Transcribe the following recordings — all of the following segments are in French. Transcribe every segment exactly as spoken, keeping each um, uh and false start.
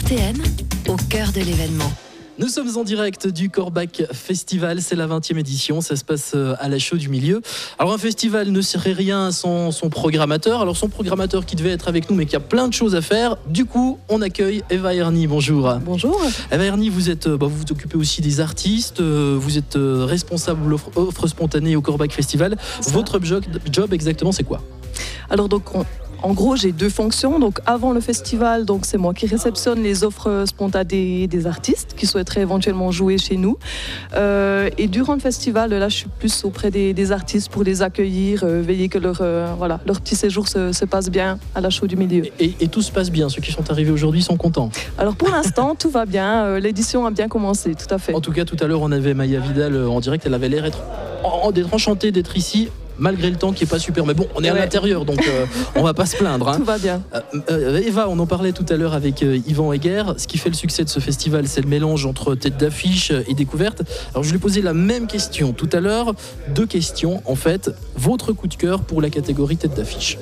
T N, au cœur de l'événement. Nous sommes en direct du Corbach Festival, c'est la vingtième édition, ça se passe à la Chaux du Milieu. Alors un festival ne serait rien sans son programmateur, alors son programmateur qui devait être avec nous mais qui a plein de choses à faire, du coup on accueille Eva Erny, bonjour. Bonjour. Eva Erny, vous, êtes, bah, vous vous occupez aussi des artistes, vous êtes responsable offre, offre spontanée au Corbach Festival. Votre job, job exactement c'est quoi? Alors donc on... En gros, j'ai deux fonctions. Donc, avant le festival, donc c'est moi qui réceptionne les offres spontanées des artistes qui souhaiteraient éventuellement jouer chez nous. Euh, et durant le festival, là, je suis plus auprès des, des artistes pour les accueillir, euh, veiller que leur, euh, voilà, leur petit séjour se, se passe bien à la Chaux du Milieu. Et, et, et tout se passe bien. Ceux qui sont arrivés aujourd'hui sont contents. Alors, pour l'instant, tout va bien. Euh, l'édition a bien commencé, tout à fait. En tout cas, tout à l'heure, on avait Maya Vidal en direct. Elle avait l'air d'être enchantée d'être ici, malgré le temps qui est pas super, mais bon, on est ouais. à l'intérieur, donc euh, on va pas se plaindre. Hein. Tout va bien. Euh, euh, Eva, on en parlait tout à l'heure avec euh, Yvan Heger. Ce qui fait le succès de ce festival, c'est le mélange entre tête d'affiche et découverte. Alors je lui ai posé la même question tout à l'heure. Deux questions, en fait. Votre coup de cœur pour la catégorie tête d'affiche?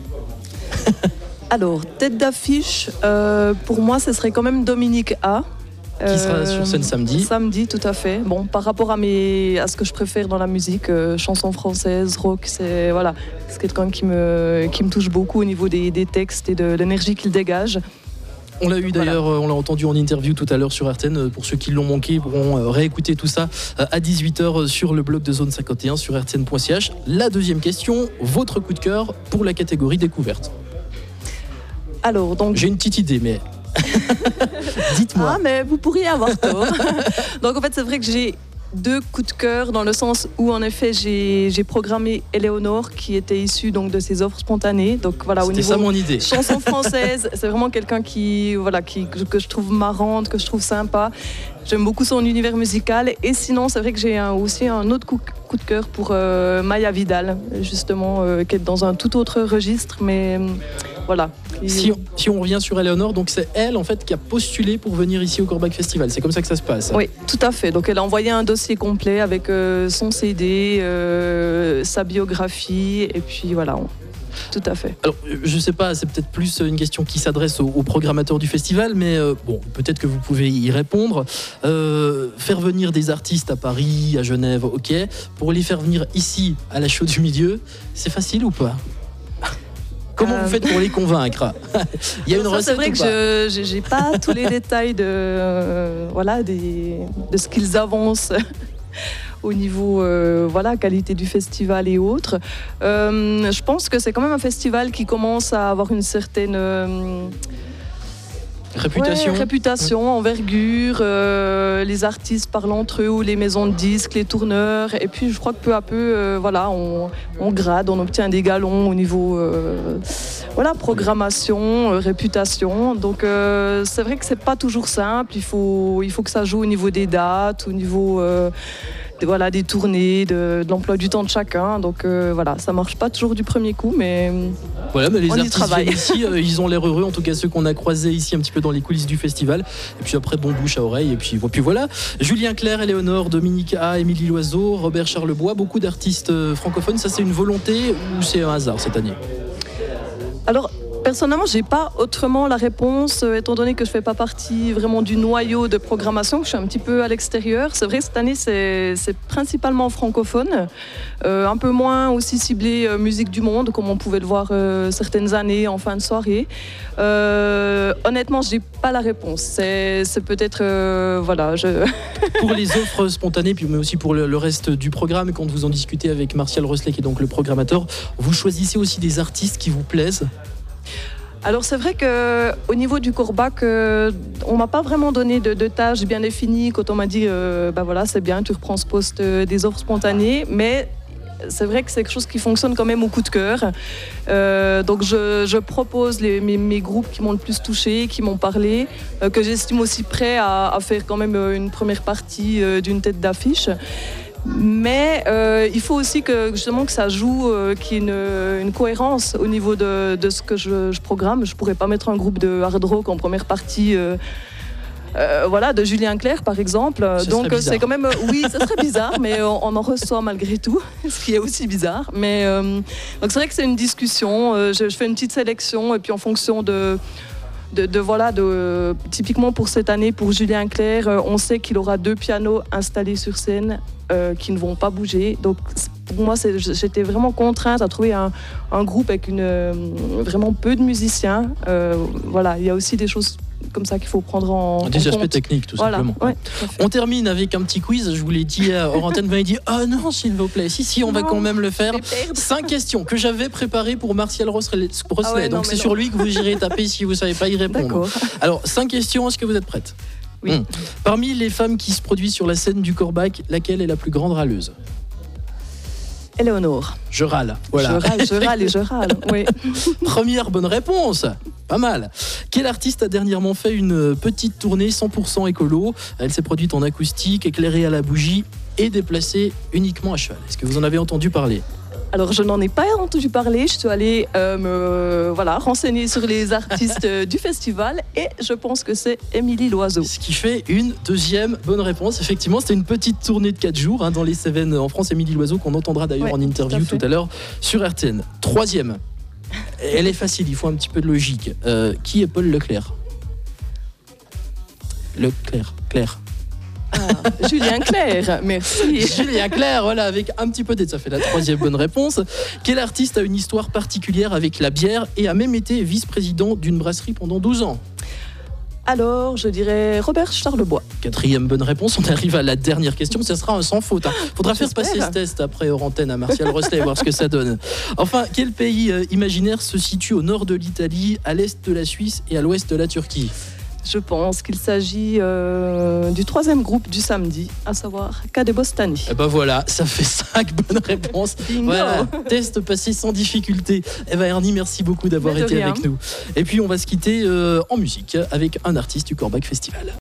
Alors, tête d'affiche, euh, pour moi, ce serait quand même Dominique A. Qui sera euh, sur scène samedi. Samedi, tout à fait. Bon, par rapport à, mes, à ce que je préfère dans la musique, euh, chansons françaises, rock, c'est voilà, c'est quelqu'un qui me, qui me touche beaucoup au niveau des, des textes et de l'énergie qu'il dégage. On l'a eu d'ailleurs, voilà. On l'a entendu en interview tout à l'heure sur R T N. Pour ceux qui l'ont manqué, pourront réécouter tout ça à dix-huit heures sur le blog de Zone cinquante et un sur R T N point C H. La deuxième question, votre coup de cœur pour la catégorie découverte? Alors, donc... J'ai une petite idée, mais... Dites-moi. Ah, mais vous pourriez avoir tort. Donc en fait, c'est vrai que j'ai deux coups de cœur dans le sens où en effet j'ai, j'ai programmé Éléonore qui était issue donc de ses offres spontanées. Donc voilà, C'était au niveau ça mon idée. Chanson française, c'est vraiment quelqu'un qui voilà qui que, que je trouve marrante, que je trouve sympa. J'aime beaucoup son univers musical. Et sinon, c'est vrai que j'ai un, aussi un autre coup, coup de cœur pour euh, Maya Vidal, justement, euh, qui est dans un tout autre registre, mais euh, voilà. Si on, si on revient sur Éléonore, donc c'est elle en fait qui a postulé pour venir ici au Corbach Festival. C'est comme ça que ça se passe. Oui, tout à fait. Donc elle a envoyé un dossier complet avec euh, son C D, euh, sa biographie, et puis voilà. On... Tout à fait. Alors, je sais pas, c'est peut-être plus une question qui s'adresse aux, aux programmateurs du festival, mais euh, bon, peut-être que vous pouvez y répondre. Euh, faire venir des artistes à Paris, à Genève, ok. Pour les faire venir ici, à la Chaux du Milieu, c'est facile ou pas? Comment euh... vous faites pour les convaincre? Il y a une ça, recette. C'est vrai ou que pas je n'ai pas tous les détails de, euh, voilà, des, de ce qu'ils avancent. Au niveau euh, voilà, qualité du festival et autres. Euh, je pense que c'est quand même un festival qui commence à avoir une certaine euh, réputation, ouais, réputation envergure. Euh, les artistes parlent entre eux, ou les maisons de disques, les tourneurs. Et puis je crois que peu à peu, euh, voilà, on, on grade, on obtient des galons au niveau euh, voilà, programmation, euh, réputation. Donc euh, c'est vrai que c'est pas toujours simple. Il faut, il faut que ça joue au niveau des dates, au niveau... Euh, Voilà, des tournées, de, de l'emploi du temps de chacun. Donc euh, voilà, ça marche pas toujours du premier coup, mais, voilà, mais les on y artistes travaille. viennent ici, euh, ils ont l'air heureux, en tout cas ceux qu'on a croisés ici un petit peu dans les coulisses du festival. Et puis après, bon bouche à oreille. Et puis, puis voilà, Julien Clerc, Éléonore, Dominique A, Émilie Loiseau, Robert Charlebois, beaucoup d'artistes francophones. Ça, c'est une volonté ou c'est un hasard cette année? Alors, personnellement, je n'ai pas autrement la réponse, euh, étant donné que je ne fais pas partie vraiment du noyau de programmation, que je suis un petit peu à l'extérieur. C'est vrai que cette année, c'est, c'est principalement francophone, euh, un peu moins aussi ciblé euh, musique du monde, comme on pouvait le voir euh, certaines années en fin de soirée. Euh, honnêtement, je n'ai pas la réponse. C'est, c'est peut-être... Euh, voilà, je... Pour les offres spontanées, puis mais aussi pour le, le reste du programme, quand vous en discutez avec Martial Roslet, qui est donc le programmateur, vous choisissez aussi des artistes qui vous plaisent? Alors c'est vrai qu'au niveau du Corbach, euh, on ne m'a pas vraiment donné de, de tâches bien définies quand on m'a dit euh, bah voilà, c'est bien, tu reprends ce poste euh, des offres spontanées, mais c'est vrai que c'est quelque chose qui fonctionne quand même au coup de cœur. Euh, donc je, je propose les, mes, mes groupes qui m'ont le plus touché, qui m'ont parlé, euh, que j'estime aussi prêts à, à faire quand même une première partie euh, d'une tête d'affiche. Mais euh, il faut aussi que, justement, que ça joue, euh, qu'il y ait une, une cohérence au niveau de, de ce que je, je programme. Je ne pourrais pas mettre un groupe de hard rock en première partie euh, euh, voilà, de Julien Clerc, par exemple. Ce Donc c'est quand même... Oui, ça serait bizarre, mais on, on en reçoit malgré tout, ce qui est aussi bizarre. Mais, euh, donc c'est vrai que c'est une discussion. Euh, je, je fais une petite sélection et puis en fonction de... de, de voilà, de, typiquement pour cette année, pour Julien Clerc, euh, on sait qu'il aura deux pianos installés sur scène euh, qui ne vont pas bouger. Donc pour moi, c'est, j'étais vraiment contrainte à trouver un, un groupe avec une, euh, vraiment peu de musiciens. Euh, voilà, il y a aussi des choses comme ça qu'il faut prendre en, des en aspects compte. techniques, tout Voilà, simplement. ouais, tout à fait. On termine avec un petit quiz. Je vous l'ai dit euh, hors antenne, vous m'avez dit « Oh non, s'il vous plaît, si, si, on va Non, quand même le faire je vais perdre. » Cinq questions que j'avais préparées pour Martial Rosselet. Ah ouais, non, donc c'est mais sur non. lui que vous irez taper si vous ne savez pas y répondre. D'accord. Alors, cinq questions, est-ce que vous êtes prête? Oui. Hum. Parmi les femmes qui se produisent sur la scène du Corbach, laquelle est la plus grande râleuse? Éléonore. Je râle. Voilà. Je râle, je râle et je râle. Oui. Première bonne réponse. Pas mal. Quel artiste a dernièrement fait une petite tournée cent pour cent écolo? Elle s'est produite en acoustique, éclairée à la bougie et déplacée uniquement à cheval. Est-ce que vous en avez entendu parler? Alors, je n'en ai pas entendu parler. Je suis allée euh, me voilà, renseigner sur les artistes euh, du festival et je pense que c'est Émilie Loiseau. Ce qui fait une deuxième bonne réponse. Effectivement, c'était une petite tournée de quatre jours hein, dans les Cévennes en France. Émilie Loiseau, qu'on entendra d'ailleurs Ouais, en interview tout tout à à, fait. l'heure sur R T N. Troisième. Elle est facile, il faut un petit peu de logique. Euh, qui est Paul Leclerc? Leclerc, Claire. Ah, Julien Clerc, merci. Julien Clerc, voilà, avec un petit peu d'aide, ça fait la troisième bonne réponse. Quel artiste a une histoire particulière avec la bière et a même été vice-président d'une brasserie pendant douze ans? Alors, je dirais Robert Charlebois. Quatrième bonne réponse, on arrive à la dernière question, ce sera un sans faute. Hein. Faudra faire J'espère. passer ce test après hors antenne à Martial Rosselet, voir ce que ça donne. Enfin, quel pays euh, imaginaire se situe au nord de l'Italie, à l'est de la Suisse et à l'ouest de la Turquie? Je pense qu'il s'agit euh, du troisième groupe du samedi, à savoir Cadebostani. Et ben voilà, ça fait cinq bonnes réponses. Bingo. Voilà, test passé sans difficulté. Eh ben Ernie, merci beaucoup d'avoir Mais de été rien. avec nous. Et puis on va se quitter euh, en musique avec un artiste du Corbach Festival.